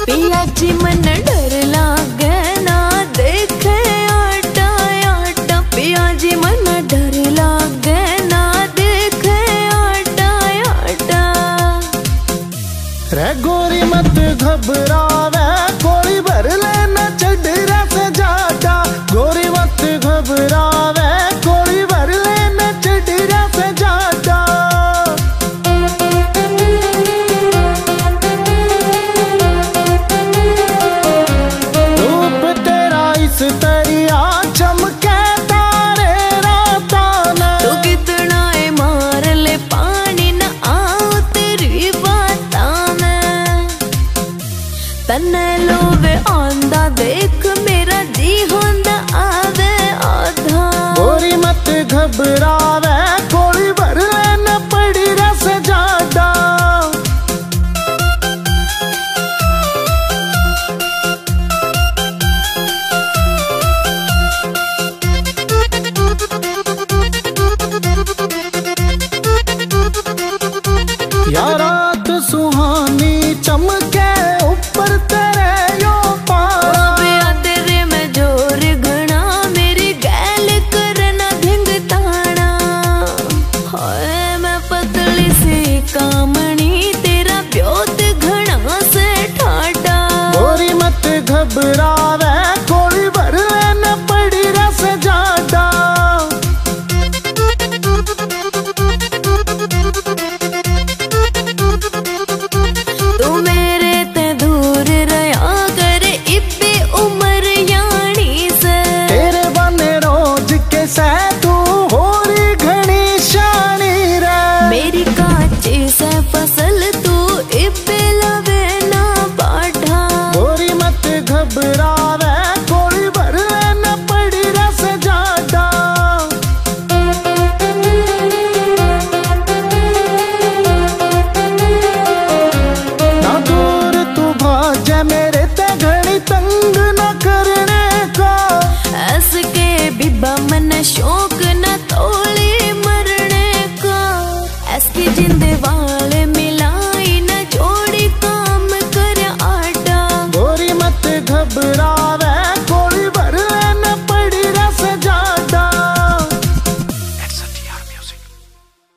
पिया जी मन डर लागे ना देखे आटा आटा। पिया जी मन डर लागे ना देखे आटा आटा। रे गोरी मत घबरावे कोई भर लेना चढ़रा से जाटा। गोरी मत घबरावे कोई भर लेना चढ़रा से जाटा। रूप तेरा इस तरिया चमके तारे राता ने। तू कितना है मार ले पानी न आओ तेरी बाता में। तन्ने लोवे आंदा देख मेरा जी होंदा आवे आधा। गोरी मत घबरावे कोई भर लेना पड़ी रस जाटा। या रात सुहानी चमके ऊपर तेरे यो पार। तेरे में जोर घना मेरी गैल करना धिंग ताना। हाय मैं पतली सी कामणी तेरा ब्योत घना से ठाटा। गोरी मत घबरावे कोई भर लेना पड़ी रस जाटा। तू मेरे ते दूर रहा करे इब्बे उम्र यानी से। तेरे बने रोज के से तू होरी घनी शानी रे। मेरी काची से फसल तू इब्बे लवे ना बाढ़ा। गोरी मत घबरावे कोई भर लेना पड़ी रस जाटा। ना दूर तू भाजे मेरे ते घड़ी तंग न करने का। ऐस के बिबा मन शौक न तोले मरने का। ऐस की जिंदे वाले